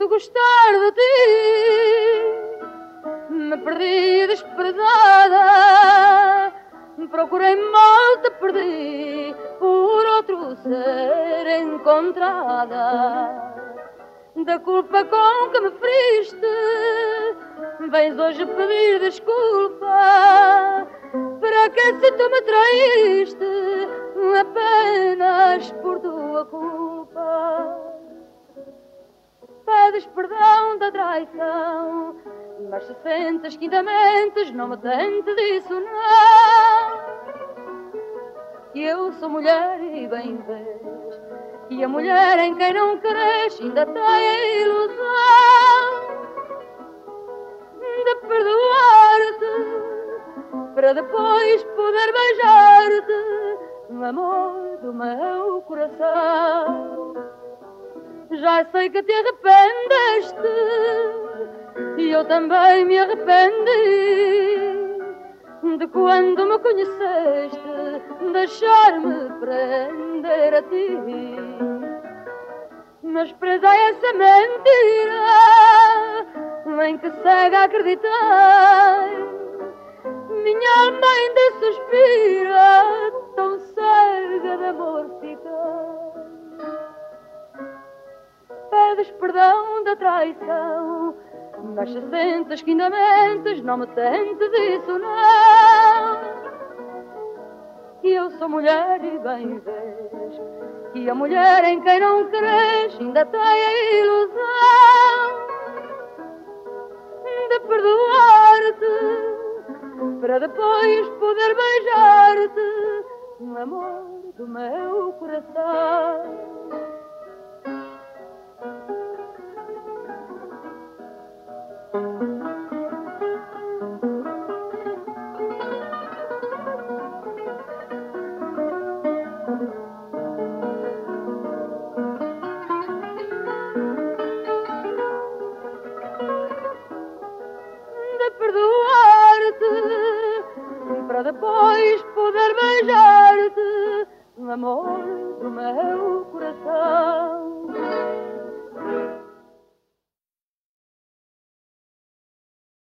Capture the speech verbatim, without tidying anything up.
gostar de ti, me perdi desprezada, procurei mal, te perdi, por outro ser encontrada. Da culpa com que me feriste, vens hoje pedir desculpa. Para que se tu me traíste, apenas por tua culpa? Pedes perdão da traição, mas se sentes que ainda mentes, não me tentes isso não. Que eu sou mulher e bem vês, que a mulher em quem não cresce ainda tem a ilusão de perdoar-te, para depois poder beijar-te, no amor do meu coração. Já sei que te arrependeste, e eu também me arrependi de quando me conheceste, deixar-me prender a ti. Mas presa a essa mentira em que cega acreditei, minha alma ainda suspira, tão cega de amor fiquei. Pedes perdão da traição, mas se sentes que ainda mentes, não me tentes isso não. Que eu sou mulher e bem vês, que a mulher em quem não cresce ainda tem a ilusão de perdoar-te, para depois poder beijar-te, no amor do meu coração. De perdoar-te, para depois poder beijar-te, no amor do meu coração.